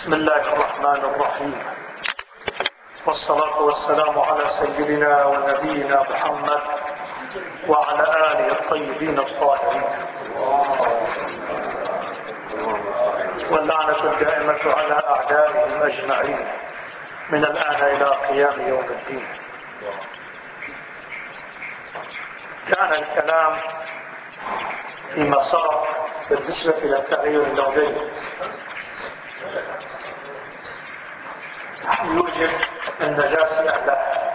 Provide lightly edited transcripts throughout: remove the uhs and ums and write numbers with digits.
بسم الله الرحمن الرحيم، والصلاة والسلام على سيدنا ونبينا محمد وعلى آله الطيبين الطاهرين، واللعنة الدائمة على أعدائهم أجمعين من الآن إلى قيام يوم الدين. كان الكلام فيما سبق بالنسبة إلى التغير اللوني يوجب النجاسة أهلها.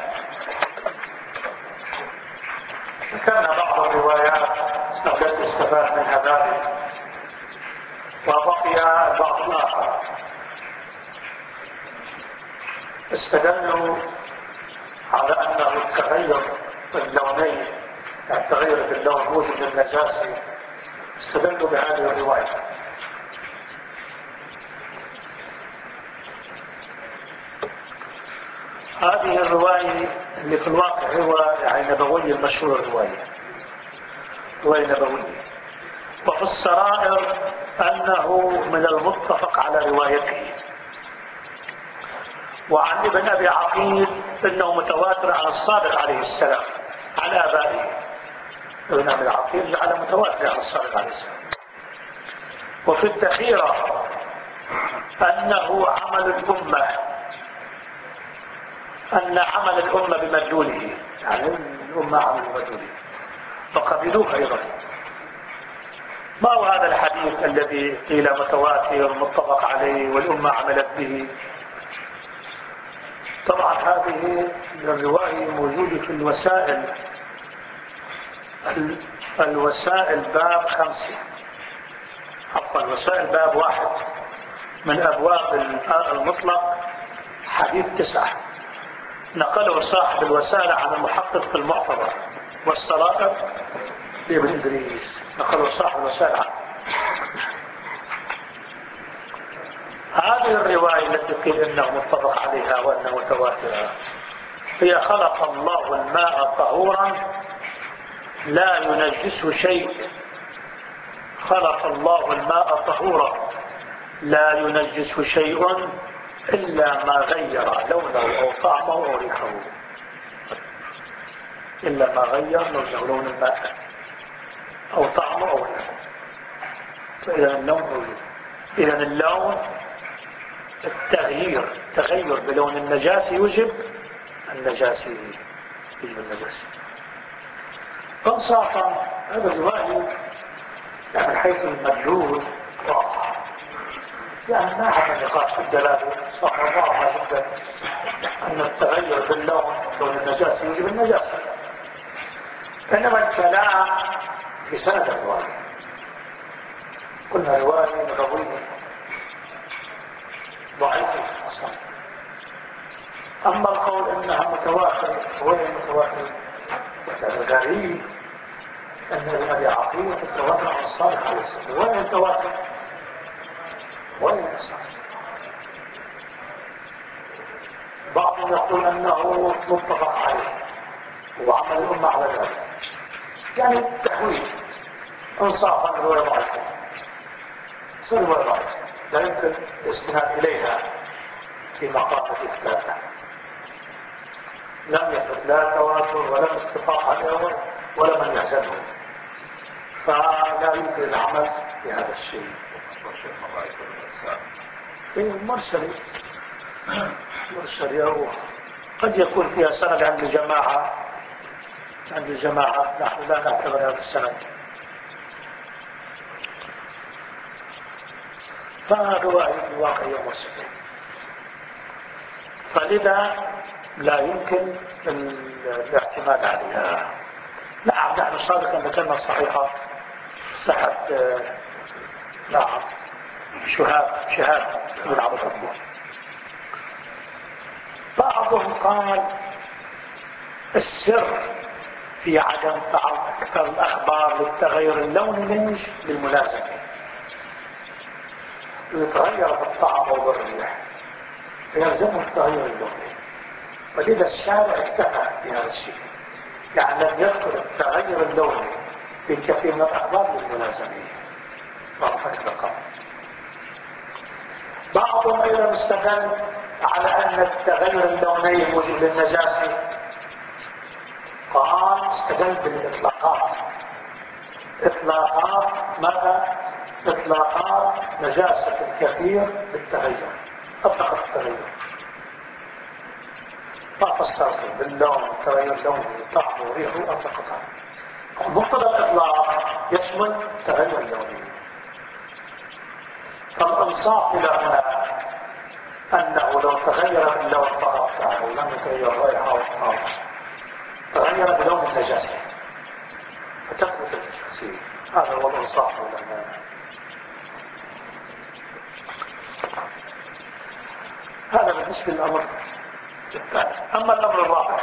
ذكرنا بعض الروايات التي استفاد منها ذلك، وبقي البعض الآخر. استدلوا على أنه التغير اللوني، التغير باللون موجب للنجاسة، استدلوا بهذه الرواية. هذه الرواية اللي في الواقع هو نبوية، المشهور الرواية نبوية، وفي السرائر أنه من المتفق على روايته. وعن ابن أبي عقيل أنه متواتر عن الصادق عليه السلام عن آبائه. ابن أبي عقيل جعل متواتر عن الصادق عليه السلام. وفي الذخيرة أنه عمل الأمة، أن عمل الأمة بمدلوله، يعني الأمة عمل بمدلوله فقبلوه أيضا. ما هو هذا الحديث الذي قيل متواتر متفق عليه والأمة عملت به؟ طبعا هذه الرواية موجودة في الوسائل باب 5، عفوا الوسائل باب 1 من أبواب المطلق، حديث 9. نقله صاحب الوسائل عن المحقق في المعتبر والسرائر لابن إدريس، نقله صاحب الوسائل عنه. هذه الرواية التي قيل إنه متفق عليها وأنه متواترة هي: خلق الله الماء طهورا لا ينجسه شيء. خلق الله الماء طهورا لا ينجسه شيء إلا ما غير لونه أو طعمه أو ريحه. إلا ما غير لون الماء أو طعمه أو ريحه. فإذا اللون موجود. إذا اللون، التغير بلون النجاسة يوجب النجاسة. فانصافا هذا الرواية من حيث المدلول واضح، يعني ما عندنا نقاش في الدلالة، صح واضحة جدا أن التغير باللون لون النجاسة يوجب النجاسة. إنما الكلام في سند الرواية. قلنا رواية نبوية ضعيفة أصلا. أما القول إنها متواتر، وين متواتر؟ غريب أن ابن أبي عقيل في التواتر عن الصادق عليه السلام. وين التواتر؟ وين الصادق؟ بعضهم يقول أنه متفق عليه وعمل الأمة على ذلك، يعني تحويل انصافا الرواية ضعيفة. الرواية ضعيفة لا يمكن الاستناد إليها في مقام الإفتاء. لم يثبت لا تواتر ولا اتفاق عليه ولا من يحزنه، فلا يمكن العمل بهذا الشيء. مرسل قد يكون فيها سند عند الجماعة، نحن لا نعتبر هذا السند. فرواية الواقعية مرسلة، فلذا لا يمكن الاعتماد عليها. نعم نحن سابقا ذكرنا الصحيحة صحة نعم شهاب بن عبد الرحمن. بعضهم قال السر في عدم تعرض أكثر الأخبار للتغير اللوني ليش؟ للملازمة. يتغير بالطعم أو بالريح فيلزمه التغير اللوني، ولذا الشارع اكتفى بهذا الشيء، يعني لم يذكر التغير اللوني في كثير من الأخبار للملازمة. بعضهم أيضا استدل على أن التغير اللوني موجب للنجاسة، قال استدل بالإطلاقات. إطلاقات ماذا؟ إطلاقات نجاسة الكثير بالتغير، أطلق التغير، ما فسرته باللون، تغير لونه طعمه وريحه، أطلقتها. مقتضى الإطلاق يشمل تغير لونه. فالإنصاف إلى هنا أنه لو تغير باللون فقط يعني لم يتغير رائحة أو طعم، تغير بلون النجاسة فتثبت النجاسة، هذا هو الإنصاف لنا. هذا بالنسبة للأمر الثاني. أما الأمر الرابع،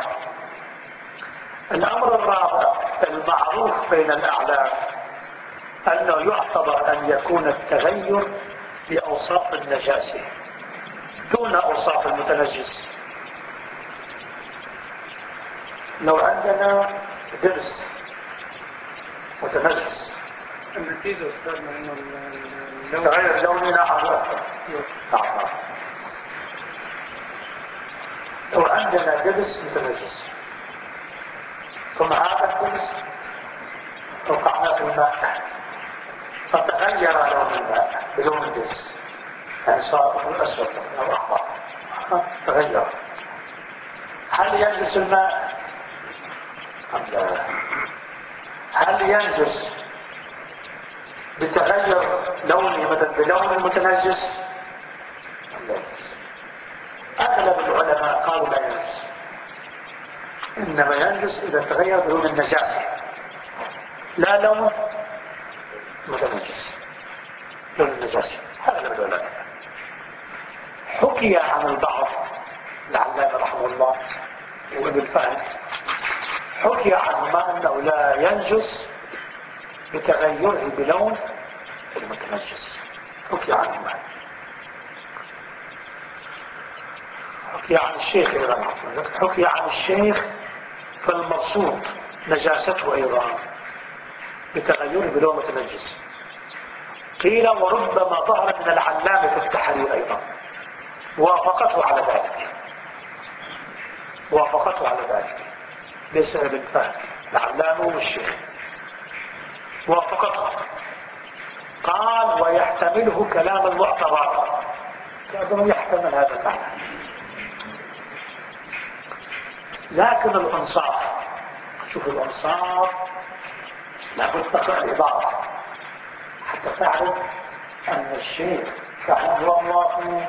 الأمر الرابع المعروف بين الأعلام أنه يعتبر أن يكون التغير بأوصاف النجاسة دون أوصاف المتنجس. لو عندنا درس متنجس النتيجة أستاذنا أنه تغير لوني نعم. لو عندنا درس متنجس ثم هذا الدرس وقعنا في الماء فتغير لون الماء بلون الدرس، يعني صار أسود أو أحمر، تغير، هل ينجس الماء أم لا؟ هل ينجس بتغير لونه مثلا بلون المتنجس أم لا ينجس؟ أغلب العلماء قالوا لا ينجس، إنما ينجس إذا تغير بلون النجاسة لا لون متنجس، لون النجاسة. أغلب العلماء. حكي عن البعض، العلامة رحمه الله وابن فهد حكي عنهما أنه لا ينجس بتغيره بلون المتنجس، حكي عنهما. حكي عن الشيخ أيضا، حكي عن الشيخ فالمقصود نجاسته أيضا بتغيره بلون متنجس. قيل وربما ظهر من العلامة في التحرير أيضا، وافقته على ذلك، وافقته على ذلك، ليس ابن فهد، العلامة والشيخ وافقته. قال ويحتمله كلام المعتبر، كأنه يحتمل هذا المعنى، لكن الانصاف، شوف الانصاف لابد تقرأ العبارة حتى تعرف أن الشيخ فعلا هو موافق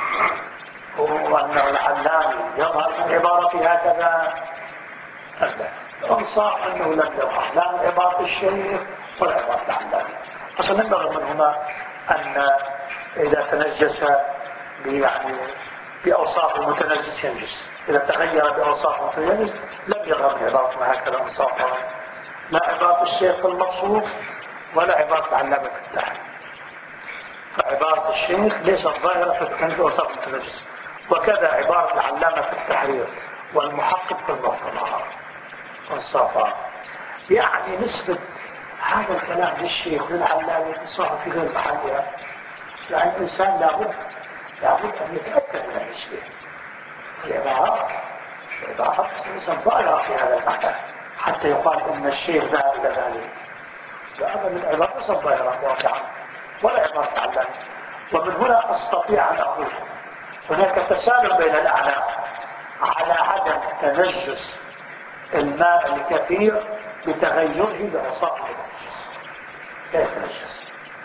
وأنه العلامي يظهر من عبارته هكذا. الانصاف أنه لم يظهر لا من عبارة الشيخ ولا عبارة العلامي. أصلا نبغى منهما أن إذا تنجس يعني بأوصاف المتنجس ينجس، إذا تغير بأوصاف المتنجس لم يظهر من عبارة هكذا انصافا، لا عبارة الشيخ في المقصود ولا عبارة العلامة في التحرير. فعبارة الشيخ ليست ظاهرة في التنجس وأوصاف المتنجس، وكذا عبارة العلامة في التحرير والمحقق في المعتبر انصافا. يعني نسبة هذا الكلام للشيخ وللعلامة صار في غير محلها، يعني الإنسان لابد أن يتأكد من النسبة. العبارات ليست ظاهرة في هذا المعنى حتى يقال أن الشيخ ذهب إلى ذلك، لا أبدا، العبارة ليست ظاهرة واقعا ولا عبارة العلامة. ومن هنا أستطيع أن أقول هناك تسالم بين الأعلام على عدم تنجس الماء الكثير بتغيره بأوصاف المتنجس، لا يتنجس.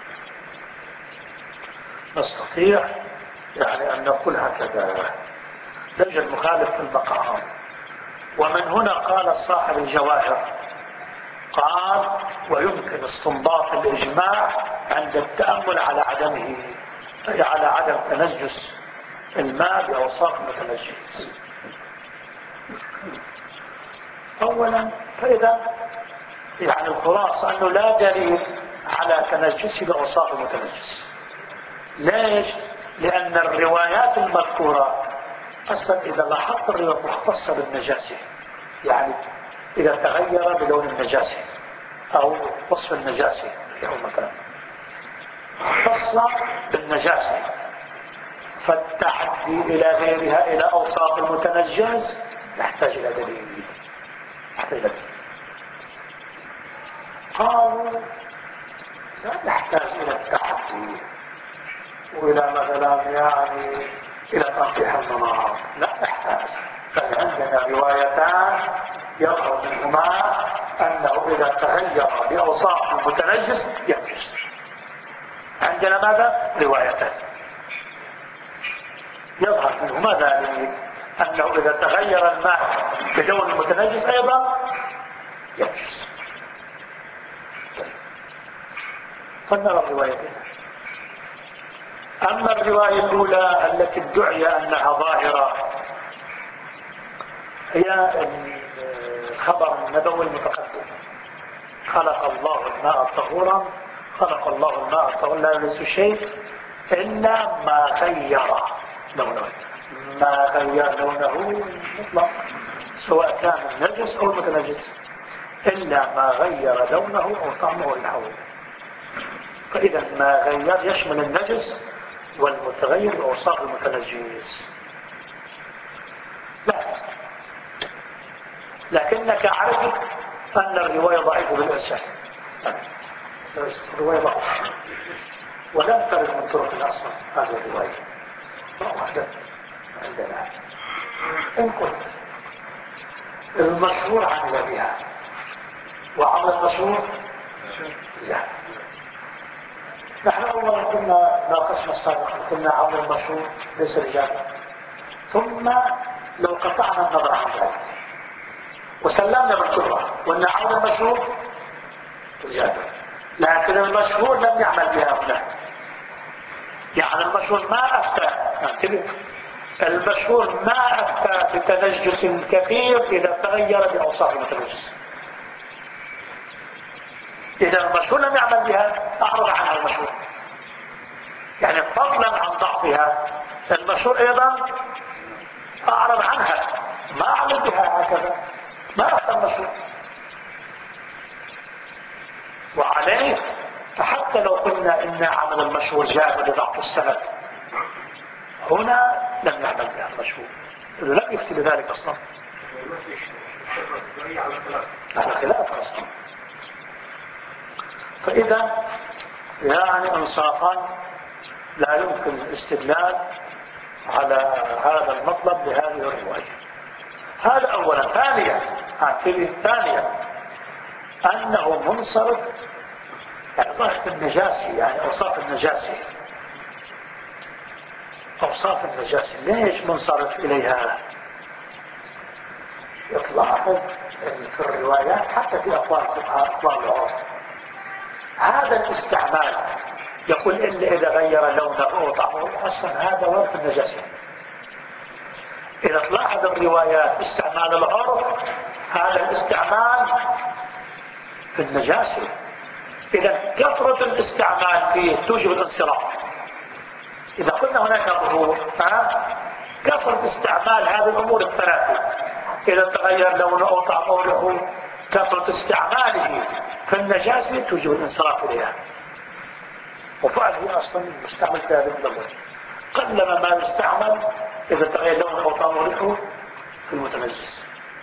نستطيع يعني أن نقول هكذا، لا يوجد مخالف في المقام. ومن هنا قال صاحب الجواهر، قال ويمكن استنباط الإجماع عند التأمل على عدمه، أي على عدم تنجس الماء بأوصاف المتنجس. أولا فإذا يعني الخلاصة أنه لا دليل على تنجسه بأوصاف المتنجس. ليش؟ لأن الروايات المذكورة أصلا إذا لاحظت الروايات مختصة بالنجاسة، يعني إذا تغير بلون النجاسة أو وصف النجاسة، أو مثلا خاصة بالنجاسة، فالتعدي إلى غيرها إلى أوصاف المتنجس يحتاج إلى دليل. قالوا لا نحتاج إلى التعدي وإلى مثلا يعني إلى تنقيح المناط، لا نحتاج، بل عندنا روايتان يظهر منهما أنه إذا تغير بأوصاف المتنجس ينجس. عندنا ماذا؟ روايتان يظهر منهما ذلك أنه إذا تغير الماء بلون المتنجس أيضا ينجس. فنرى الروايتين. أما الرواية الأولى التي ادعي أنها ظاهرة هي الخبر النبوي المتقدم: خلق الله الماء طهورا، خلق الله الماء طهورا لا ينجس شيء إلا ما غير لونه، ما غير لونه مطلق سواء كان النجس أو المتنجس، إلا ما غير لونه أو طعمه أو ريحه. فإذا ما غير يشمل النجس والمتغير بأوصاف المتنجس. لكنك عرفت أن الرواية ضعيفة بالإرسال، الرواية ضعيفة ولم ترد من طرق أصلا. هذه الرواية واحدة عندنا. إن قلت المشهور عمل بها وعمل المشهور لا. نحن أولا كنا ناقشنا سابقا، كنا عمل المشهور ليس رجال، ثم لو قطعنا النظر عن ذلك وسلمنا بالكبرى وأن عمل المشهور رجال، لكن المشهور لم يعمل بها هؤلاء. يعني المشهور ما أفتى، المشهور ما أفتى بتنجس كثير إذا تغير بأوصاف المتنجس. إذا المشهور لم يعمل بها أعرض عنها المشهور، يعني فضلا عن ضعفها المشهور أيضا أعرض عنها، ما أعمل بها هكذا، ما أفتى المشهور. وعليه فحتى لو قلنا إن عمل المشهور جاء لضعف السند، هنا لم يعمل بها المشهور، لم يفتي بذلك أصلا، على خلاف أصلا. فإذا يعني إنصافا لا يمكن الاستدلال على هذا المطلب بهذه الرواية. هذا أولا. ثانيا أنه منصرف، يعني ظاهر النجاسي، يعني أوصاف النجاسي، أوصاف النجاسة ليش منصرف إليها؟ تلاحظ في الروايات حتى في أقوال الفقهاء أقوال العرف هذا الاستعمال يقول إلا إذا غير لونه أو طعمه، أصلا هذا ورد في النجاسة. إذا تلاحظ الروايات استعمال العرف هذا الاستعمال في النجاسة، إذا كثرة الاستعمال فيه توجب الانصراف. إذا قلنا هناك ظهور كثرة استعمال هذه الأمور الثلاثة، إذا تغير لونه أو طعمه أو ريحه، كثرة استعماله في النجاسة توجب الانصراف إليها. وفعل هي أصلا مستعمل في هذا الأول، قلما ما يستعمل إذا تغير لونه أو طعمه أو ريحه في المتنجس،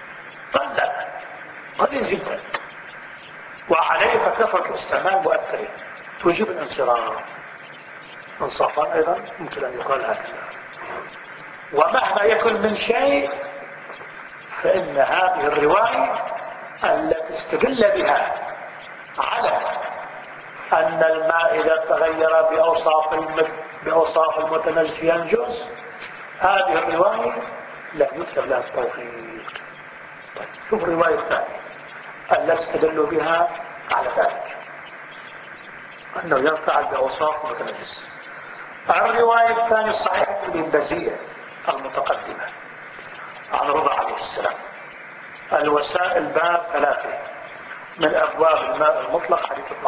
قليل جدا. وعليه فكثرة الاستعمال مؤثرة توجب الانصراف. انصافا أيضا ممكن أن يقال هكذا. ومهما يكن من شيء فإن هذه الرواية التي استدل بها على أن الماء إذا تغير بأوصاف المتنجس ينجس، هذه الرواية لا يكتب لها التوفيق. طيب شوف الرواية الثانية التي استدلوا بها على ذلك أنه ينفعل بأوصاف المتنجس. الرواية الثانية الصحيحة البزية المتقدمة عن رضا عليه السلام، الوسائل باب 3 من أبواب الماء المطلق حديث 12،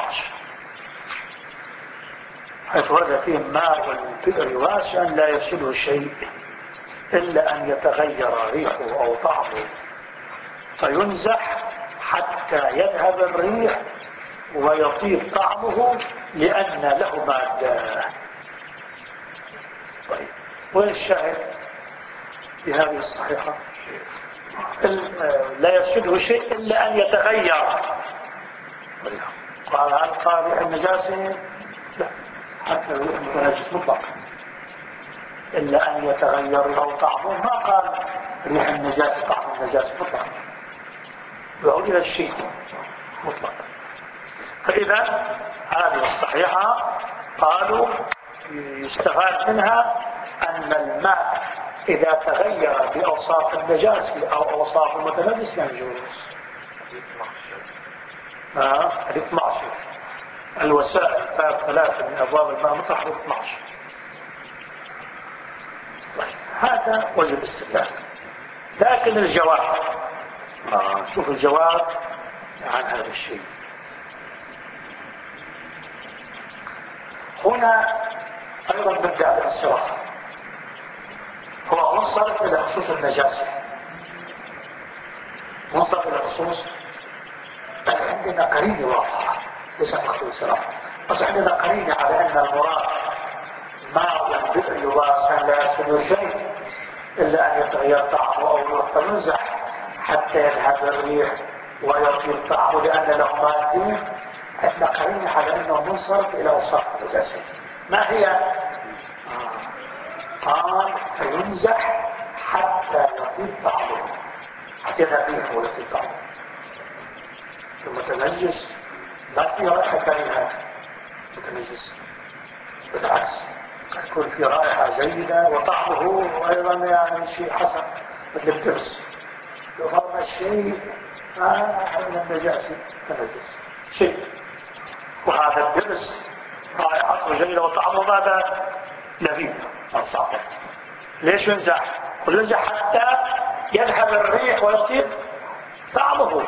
حيث ورد فيه ماء البئر واسعا لا يفسده شيء إلا أن يتغير ريحه أو طعمه فينزح حتى يذهب الريح ويطيب طعمه لأن له مادة. طيب وين الشاهد في هذه الصحيحة؟ لا يفسده شيء إلا أن يتغير. قال هل قال ريح النجاسة؟ لا، حتى الريح متنجس مطلقا، إلا أن يتغير أو طعمه. ما قال ريح النجاسة طعم النجاسة مطلقا، يعود إلى الشيء مطلقا. فإذا هذه الصحيحة قالوا يستفاد منها أن الماء إذا تغير بأوصاف النجاسة أو أوصاف المتنجس ينجس. حديث 12 الوسائل باب 3 من أبواب الماء مطلق 12. هذا وجه الاستدلال. لكن الجواب شوف الجواب عن هذا الشيء. هنا أيضا نبدأ الانصراف، هو منصرف إلى خصوص النجاسة، منصرف إلى خصوص، لكن عندنا قرينة واضحة ليس خصوص الانصراف، بس عندنا قرينة على أن المراد ماء البئر يباس لا يفسد شيء إلا أن يتغير طعمه أو يتمزح حتى يذهب الريح ويطيب طعمه لأن له مادة. عندنا قرينة على أنه منصرف إلى أوصاف النجاسة. ما هي؟ قال فينزح حتى يطيب طعمه، حتى يذهب الريح ويطيب طعمه. المتنجس ما فيه رائحة كريهة متنجس، بالعكس يكون في رائحة جيدة وطعمه أيضا يعني شيء حسن، مثل الدرس لو فرنا الشيء من النجاسة تنجس شيء، وهذا الدرس رائحته جيدة وطعمه ماذا؟ لذيذ صعب. ليش ينزح؟ قل ينزح حتى يذهب الريح ويطيب طعمه.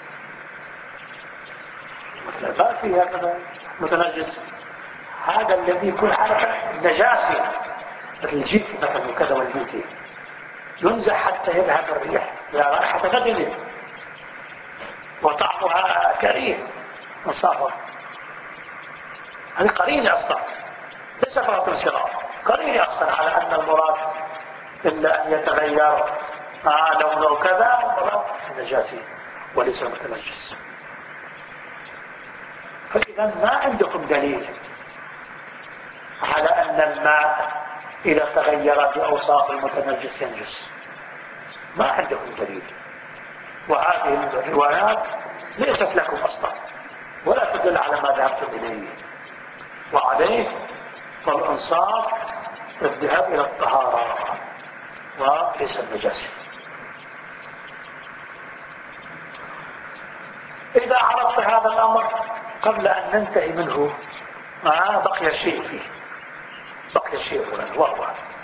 مثل ما في هكذا متنجس، هذا الذي يكون حالة النجاسة مثل الجيف مثلا وكذا والبيتي ينزح حتى يذهب الريح لا رائحة نتنه وطعمها كريه انصافا. هذه قرينة أصلا ليس فقط انصراف، قرينة أصلا على أن المراد إلا أن يتغير لونه كذا مراد النجاسي وليس المتنجس. فإذا ما عندكم دليل على أن الماء إذا تغير بأوصاف المتنجس ينجس، ما عندكم دليل. وهذه الروايات ليست لكم أصلا ولا تدل على ما ذهبتم إليه، وعليه فالإنصاف الذهاب إلى الطهارة وليس النجاسة. إذا عرفت هذا الأمر قبل أن ننتهي منه بقي شيء فيه، بقي شيء وهو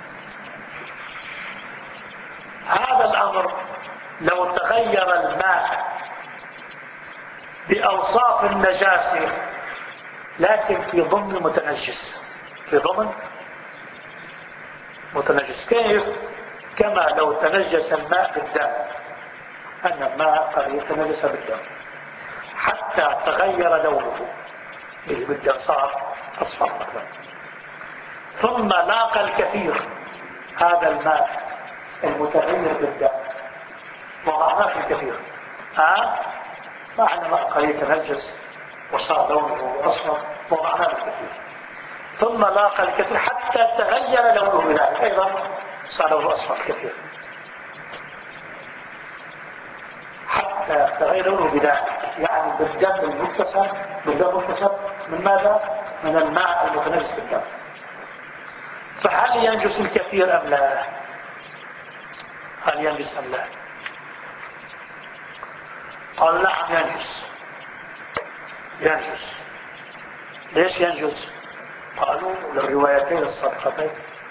هذا الأمر لو تغير الماء بأوصاف النجاسة لكن في ضمن متنجس، في ضمن متنجس. كيف؟ كما لو تنجس الماء بالدم، أن الماء قد يتنجس بالدم حتى تغير لونه اللي بالدم صار أصفر مثلا، ثم لاقى الكثير هذا الماء المتغير بالدم وضعناه في الكثير معنى ماء قد يتنجس وصار لونه أصفر وضعناه في الكثير، ثم لاقى الكثير حتى تغير لونه بذلك أيضا صار لونه أصفر كثير، حتى تغير لونه بذلك، يعني بالدم المكتسب، بالدم المكتسب من ماذا؟ من الماء المتنجس بالدم. فهل ينجس الكثير أم لا؟ هل ينجس أم لا؟ قال نعم ينجس. ينجس. ليش ينجس؟ قالوا للروايتين السابقتين،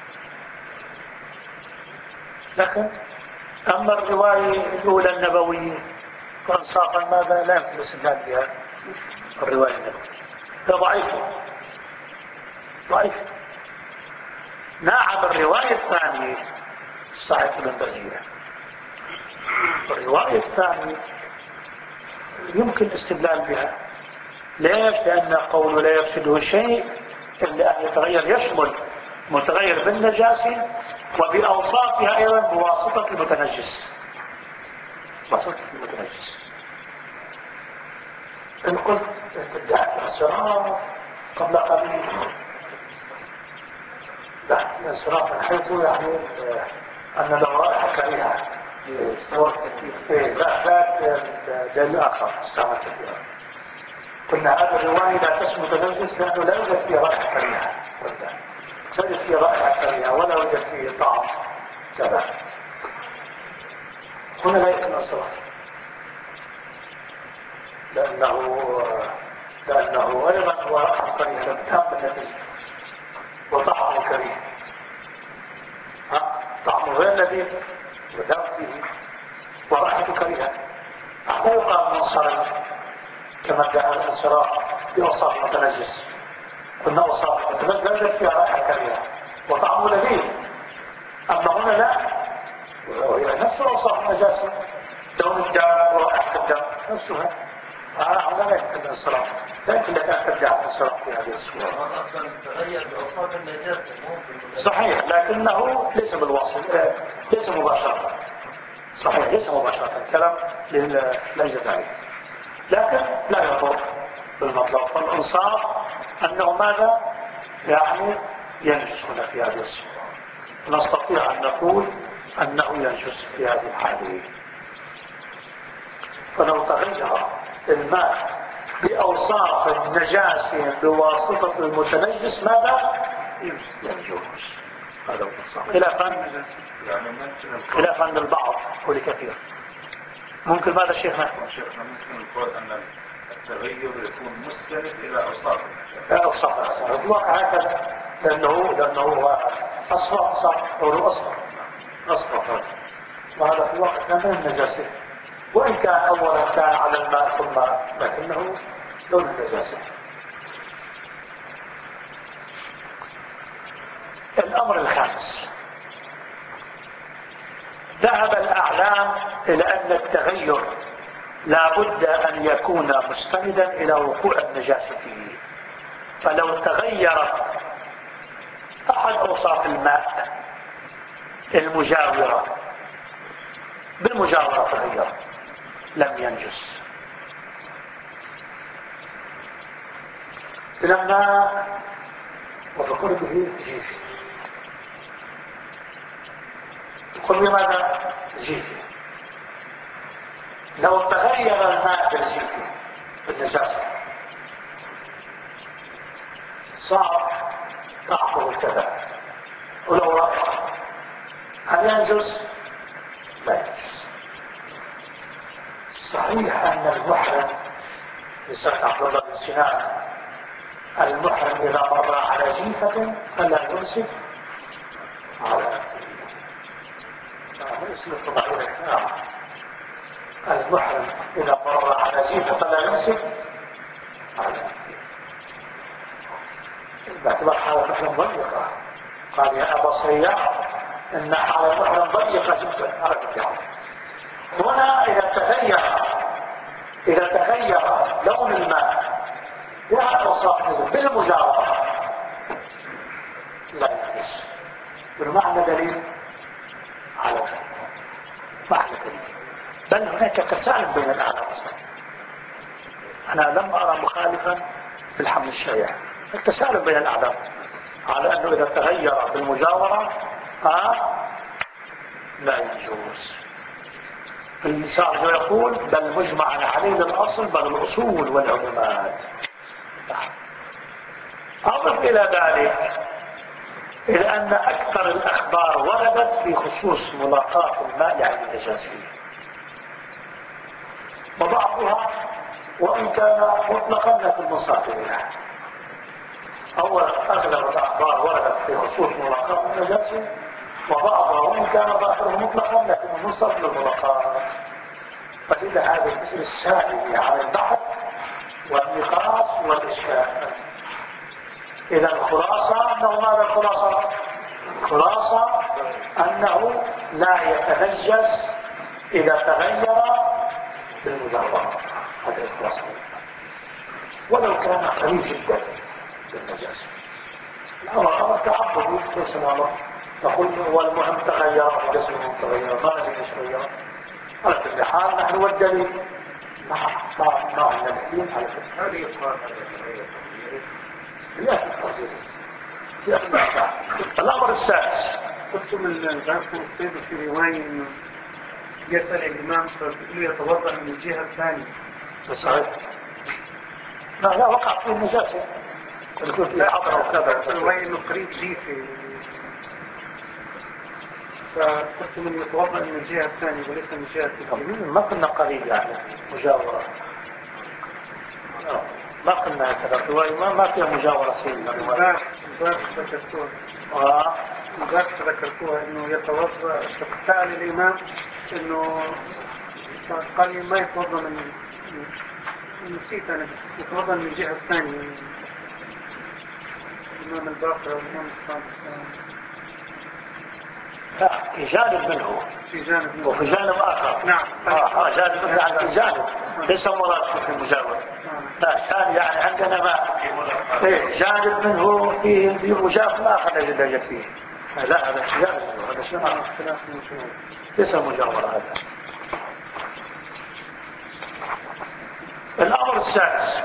لكن أما الرواية الأولى النبوية فانصافا ماذا؟ لا يمكن الاستدلال بها. الرواية النبوية ضعيفة ضعيفة. نعم الرواية الثانية صحيح ابن بزيرة، الرواية الثانية يمكن الاستدلال بها. ليش؟ لأن قوله لا يفسده شيء إلا أن يتغير يشمل متغير بالنجاسة وبأوصافها أيضا بواسطة المتنجس. بواسطة المتنجس. إن قلت تدعي الانصراف قبل قليل، لا الانصراف من حيث يعني أن له رائحة كريهة. لا دليل آخر استعمل كثيرا. قلنا هذه الرواية لا تسمى متنجس لأنه لا يوجد فيه رائحة كريهة، لا يوجد فيه رائحة كريهة ولا يوجد فيه طعم كذا. هنا لا يمكن الانصراف لأنه أيضا هو رائحة كريهة لم تام بالنتيجة وطعمه كريه. طعمه غير لذيذ وذاب فيه ورائحته كريهة. لا يقال منصرف كما جاء الانصراف بأوصاف متنجس. قلنا أوصاف متنجس لا يوجد فيها رائحة كريهة وطعمه لذيذ. أما هنا لا، وهي نفس أوصاف النجاسة، لون الدم ورائحة الدم نفسها. هذا لا يمكن الانصراف، لا يمكن لك أن تبدع الانصراف في هذه الصورة. أصلا تغير بأوصاف النجاسة. صحيح، لكنه ليس بالوصف، ليس مباشرة. صحيح ليس مباشرة، الكلام ليس ذلك، لكن لا يضر بالمطلب. فالإنصاف أنه ماذا يعني ينجس هنا في هذه الصورة، نستطيع أن نقول أنه ينجس في هذه الحالة. فلو تغير الماء بأوصاف النجاسة بواسطة المتنجس ماذا ينجس. هذا هو الإنصاف، خلافا للبعض ولكثير. ممكن ماذا شيخنا؟ شيخنا ممكن نقول أن التغير يكون مستند إلى أوصاف النجاسة. أوصاف الواقع هكذا، لأنه هو أصفر صار لونه أصفر، وهذا في الواقع كان من النجاسة، وإن كان أولا كان على الماء ثم لكنه لون النجاسة. الأمر الخامس، ذهب الأعلام إلى أن التغير لا بد أن يكون مستندا إلى وقوع النجاسة فيه. فلو تغيرت أحد أوصاف الماء المجاورة بالمجاورة تغير لم ينجس. لما وتقول به جيفي، تقول بماذا جيفي؟ لو تغير الماء بالجيفي بالنجاسة صار طعمه كذا ولو رائحة، هل ينجس؟ لا ينجس. صحيح أن المحرم لسنة عبد الله بن سنان المحرم إذا مر على جيفة فلا يمسك على المحرم إذا مر على جيفة فلا يمسك على باعتبار حال المحرم ضيقة. قال يا أبا صياح إن حال المحرم ضيقة جدا على الجهة. هنا إذا تغير لون الماء وعلى أوصاف نزل بالمجاورة لا ينجس. بالمعنى دليل على ذلك، معنى دليل، بل هناك تسالم بين الأعلام أصلا. أنا لم أرى مخالفا بالحمل الشائع، التسالم بين الأعلام على أنه إذا تغير بالمجاورة لا يجوز. المثال يقول بل مجمع عليه للأصل بل الأصول والعمومات. أضف إلى ذلك إلى أن أكثر الأخبار وردت في خصوص ملاقاة الماء عن النجاسة، وبعضها وإن كان مطلقا لكن مصادرها. أولا أغلب الأخبار وردت في خصوص ملاقاة النجاسة، وبعضها وإن كان ظاهره مطلقا لكن مصدر للملاقاة. فإذا هذا المثل السائل عن البحث والنقاش والإشكال. إذا الخلاصة أنه ماذا الخلاصة؟ الخلاصة أنه لا يتنجس إذا تغير بالمجاورة. هذه الخلاصة، ولو كان قريب جدا بالنجاسة. هو تعبدي ليس الله. نقول والمهم تغير وليس المهم تغير، ما لازم يتغير. على كل حال نحن والدليل ما عندنا دليل على كل. هل يقال هذا التغير تغييري؟ لا تغيير. الأمر السادس. قلت من الباب والسيد في رواية إنه يسأل الإمام فبيقول يتوضأ من الجهة الثانية. صحيح. لا وقع فيه النجاسة. يكون فيه عبرة وكذا. في رواية إنه قريب جيفي. فقلت من يتوضأ من الجهة الثانية وليس من الجهة الثانية. ما كنا قريب يعني مجاورة. ما قلنا هكذا الرواية ما فيها مجاورة سيدنا. الباب ذكرتوها. الباب ذكرتوها إنه يتوضأ. سأل الإمام إنه قال لي ما يتوضأ من نسيت أنا بس يتوضأ من الجهة الثانية. الإمام الباقر والإمام الصادق. لا في جانب منه. في جانب منه. وفي جانب آخر. نعم. جانب منه يعني في جانب. ليس مراد في المجاورة. لا يعني عندنا ما جانب منه في مجاور آخر الذي فيه. لا هذا جانب منه هذا شيء آخر. ليس مجاورة هذا. الأمر السادس.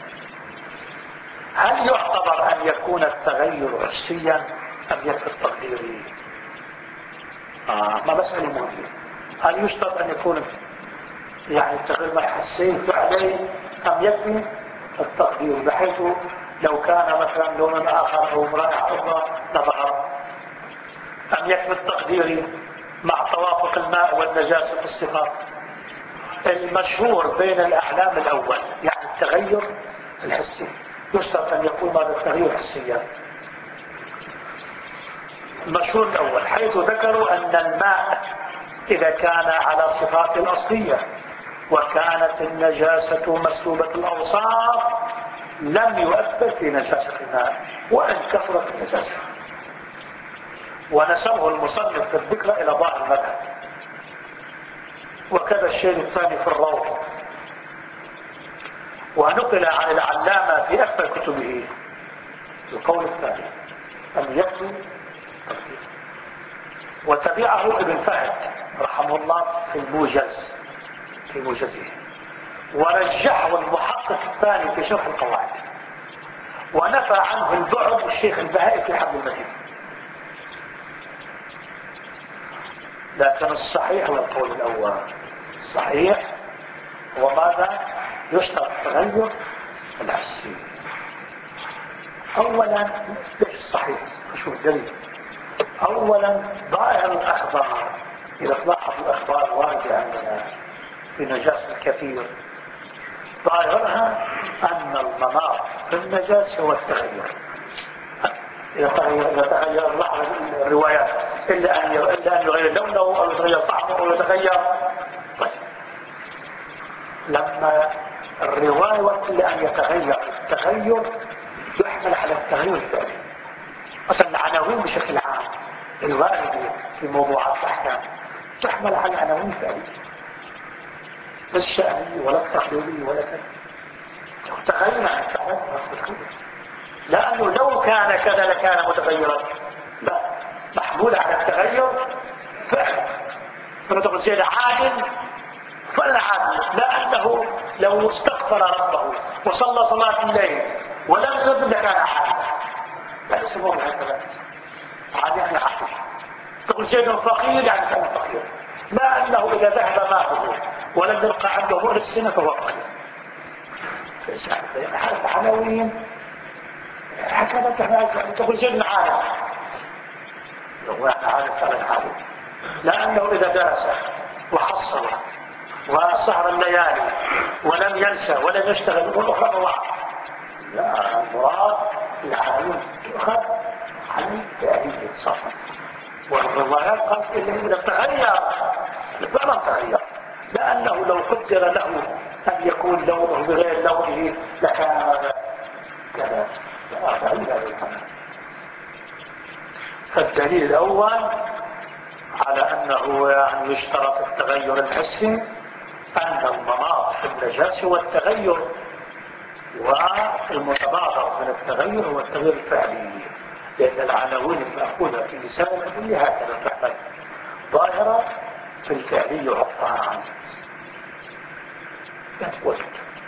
هل يعتبر أن يكون التغير حسيا أم يكفي التقديري؟ ما مسألة مهمة. هل يشترط أن يكون يعني التغير حسي فعلي أم يكفي التقدير بحيث لو كان مثلا لون آخر أو رائحة أخرى لظهر، أم يكفي التقدير مع توافق الماء والنجاسة في الصفات؟ المشهور بين الأعلام الأول يعني التغير الحسي يشترط أن يكون هذا التغير حسيا. المشهور الأول حيث ذكروا أن الماء إذا كان على صفات الأصلية وكانت النجاسة مسلوبة الأوصاف لم يؤثر في نجاسة الماء وإن كثرت النجاسة. ونسبه المصنف في الذكر إلى ظاهر المذهب. وكذا الشيء الثاني في الروض. ونقل عن العلامة في أكثر كتبه القول الثاني أن يكفي تقدير. وتبعه ابن فهد رحمه الله في موجزه. ورجحه المحقق الثاني في شرح القواعد. ونفى عنه البعد الشيخ البهائي في حبل المتين. لكن الصحيح هو القول الأول. الصحيح هو ماذا؟ يشترط التغير الحسي. أولا ليش الصحيح؟ شوف الدليل. أولا ظاهر الأخبار إذا تلاحظ الأخبار الواردة عندنا في نجاسة الكثير ظاهرها أن المناط في النجاسة هو التغير. إذا تغير لاحظ الروايات إلا أن يغير لونه أو يتغير طعمه أو يتغير. طيب لما الرواية إلا أن يتغير التغير يحمل على التغير الفعلي. مثلا العناوين بشكل عام الواردة في موضوعات الأحكام تحمل على عناوين فعلية لا الشأنية ولا التقديرية ولا كذا. تغير عن فعلا لأنه لو كان كذا لكان متغيرا. لا محمول على التغير فعلا. فما تقول زيد عادل فعلا عادل لأنه لو استغفر ربه وصلى صلاة الليل ولم يذنب لكان عادل. لا يسمونه هكذا عادل يعني عادل. تقول زيد فقير يعني كان فقير لا أنه إذا ذهب ماله ولم يبقى عنده مؤلف سنة فهو فقير. حالة عناوين هكذا تقول زيد عالم لو عالم فعلا عالم لأنه إذا درس وحصل وسهر الليالي ولم ينسى ولم يشتغل والأخرى موعد. لا المراد العالم تؤخذ عن فعلية صفا. والروايات قالت إذا تغير فعلا تغير لأنه لو قدر له أن يكون لونه بغير لونه لكان كذا. لا تغير. فالدليل الأول على أنه يعني يشترط التغير الحسي أن المناط في النجاسة هو التغير والمتبادر من التغير هو التغير الفعلي. لأن العناوين المأخوذة في لسان الأدلة هكذا تحمل ظاهرة في الفعل عطفان. قلت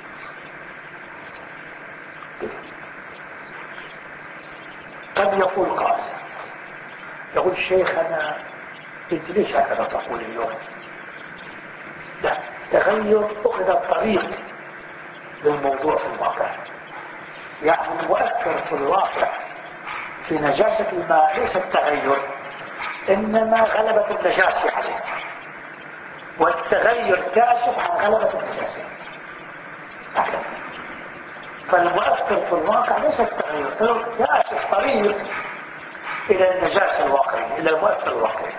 قد يقول قائل، يقول شيخنا انت ليش هكذا تقول اليوم؟ لا، تغير أخذ الطريق للموضوع في الواقع، يعني المؤثر في الواقع في نجاسة الماء ليس التغير، إنما غلبة النجاسة عليه، والتغير كاشف عن غلبة النجاسة. فالمؤثر في الواقع ليس التغير، كاشف طريق إلى النجاسة الواقعية، إلى المؤثر الواقعي.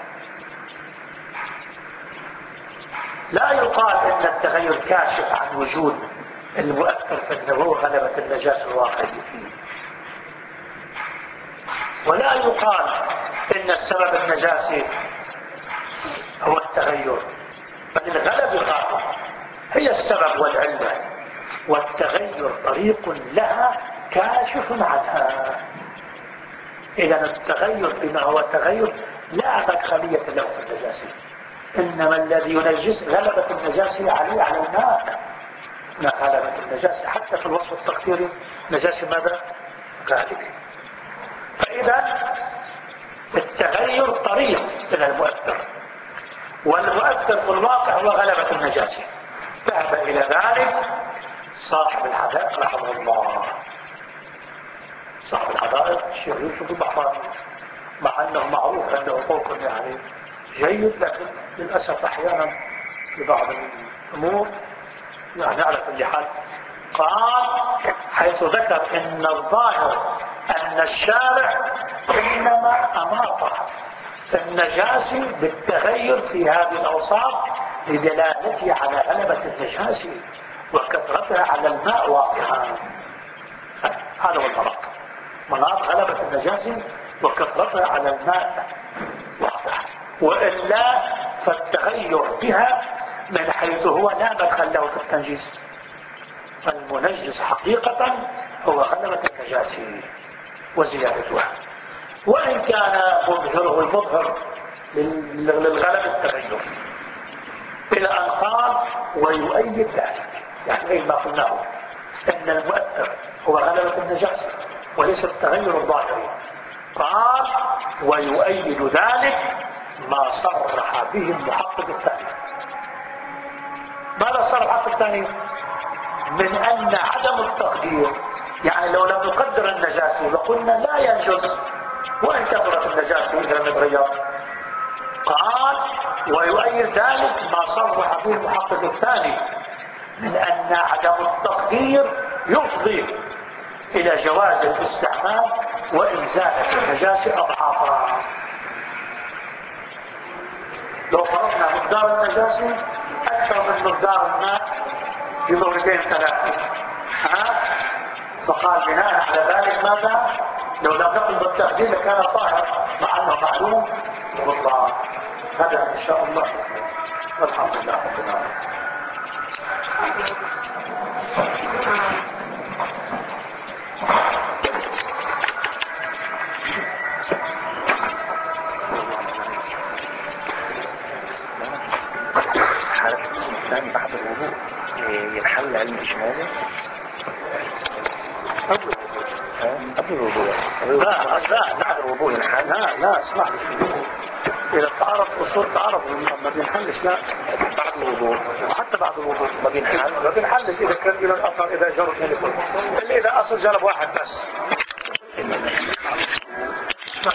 لا يقال إن التغير كاشف عن وجود المؤثر في النمو غلبة النجاسة الواقعية فيه، ولا يقال إن السبب النجاسي هو التغير، بل الغلبة الغالبة هي السبب والعلة، والتغير طريق لها كاشف عنها. إذا التغير بما هو تغير لا مدخلية له في النجاسة، إنما الذي ينجس غلبة النجاسة عليه على الماء، لا غلبة النجاسة حتى في الوصف التقديري نجاسة ماذا؟ غالبة. فإذا التغير طريق إلى المؤثر، والمؤثر في الواقع هو غلبة النجاسة. ذهب إلى ذلك صاحب الحدائق رحمه الله، صاحب الحدائق الشيخ يوسف البحراني، مع أنه معروف أنه فوق يعني جيد، لكن للأسف أحيانا في بعض الأمور يعني على كل حال. قال حيث ذكر إن الظاهر أن الشارع إنما أماط النجاسة بالتغير في هذه الأوصاف لدلالته على غلبة النجاسة وكثرتها على الماء واقعا. هذا هو المناط، مناط غلبة النجاسة وكثرتها على الماء واقعا، وإلا فالتغير بها من حيث هو لا مدخل له في التنجيس. فالمنجس حقيقة هو غلبة النجاسة وزيادتها، وإن كان مظهره المظهر للغلبة التغير، إلى أن قال ويؤيد ذلك، يعني أي ما قلناه أن المؤثر هو غلبة النجاسة وليس التغير الظاهري. قال ويؤيد ذلك ما صرح به المحقق الثاني. ماذا صرح المحقق الثاني؟ من أن عدم التقدير، يعني لو لم نقدر النجاسة وقلنا لا ينجس وإن كثرت النجاسة إذا لم يتغير. قال ويؤيد ذلك ما صرح به المحقق الثاني من أن عدم التقدير يفضي إلى جواز الاستعمال وإن زادت النجاسة أضعافا. لو فرضنا مقدار النجاسة أكثر من مقدار الماء بموردين ثلاثة، فقال بناء على ذلك ماذا؟ لو لم نقل بالتقدير لكان طاهر مع أنه معلوم والله. هذا إن شاء الله والحمد لله رب العالمين. حالة القسم الثاني بعد الوضوء ينحل علم إجمالي قبل الوضوء. لا بعد الوضوء ينحل. لا اسمح لي، إذا تعرض أصول تعرض ما بينحلش. لا بعد الوضوء وحتى بعد الوضوء ما بينحل. ما بينحلش إذا كان إلى الأثر إذا جرب من يكون إلا إذا أصل جرب واحد بس